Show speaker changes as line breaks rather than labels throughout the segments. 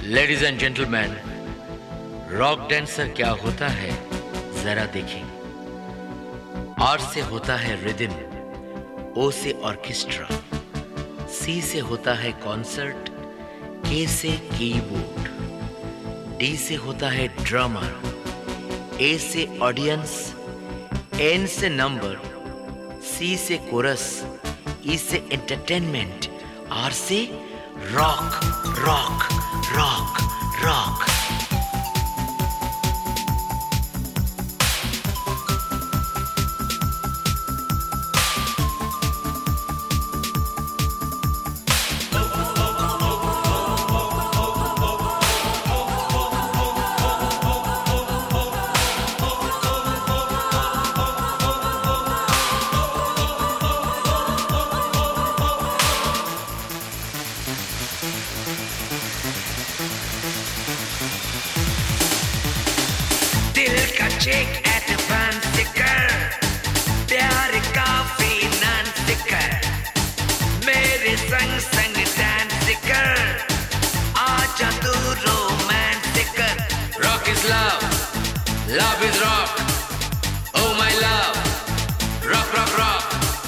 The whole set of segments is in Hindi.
Ladies and gentleman, rock dancer क्या होता है जरा देखें। आर से होता है रिदम, ओ से ऑर्केस्ट्रा, सी से होता है कॉन्सर्ट, के से कीबोर्ड, डी से होता है ड्रमर, ए से ऑडियंस, एन से नंबर, सी से कोरस, ई से एंटरटेनमेंट, आर से रॉक रॉक रॉक रॉक।
दिल का चेक एडवांस कर, प्यार का फाइनेंस कर, मेरे संग संग डांस कर, आजा तू रोमांस कर।
Rock is love, love is rock, oh my love, rock rock rock।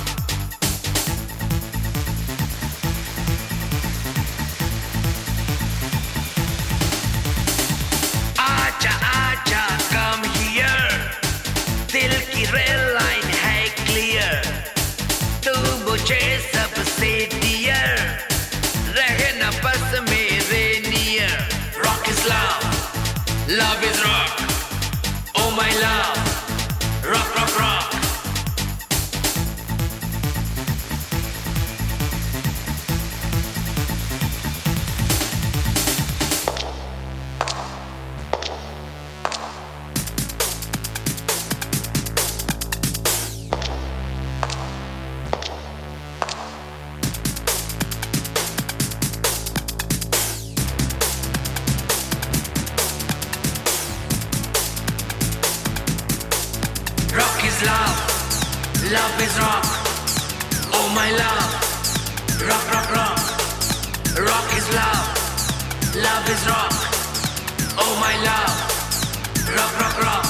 आजा आजा कम हियर, दिल की रेल लाइन है क्लियर, तू मुझे सबसे डियर, रहे न बस मेरे near.
Rock is love, love is rock, oh my love, rock rock rock।
Rock is love, love is rock, oh my love, rock rock rock. Rock is love is rock, oh my love, rock rock rock.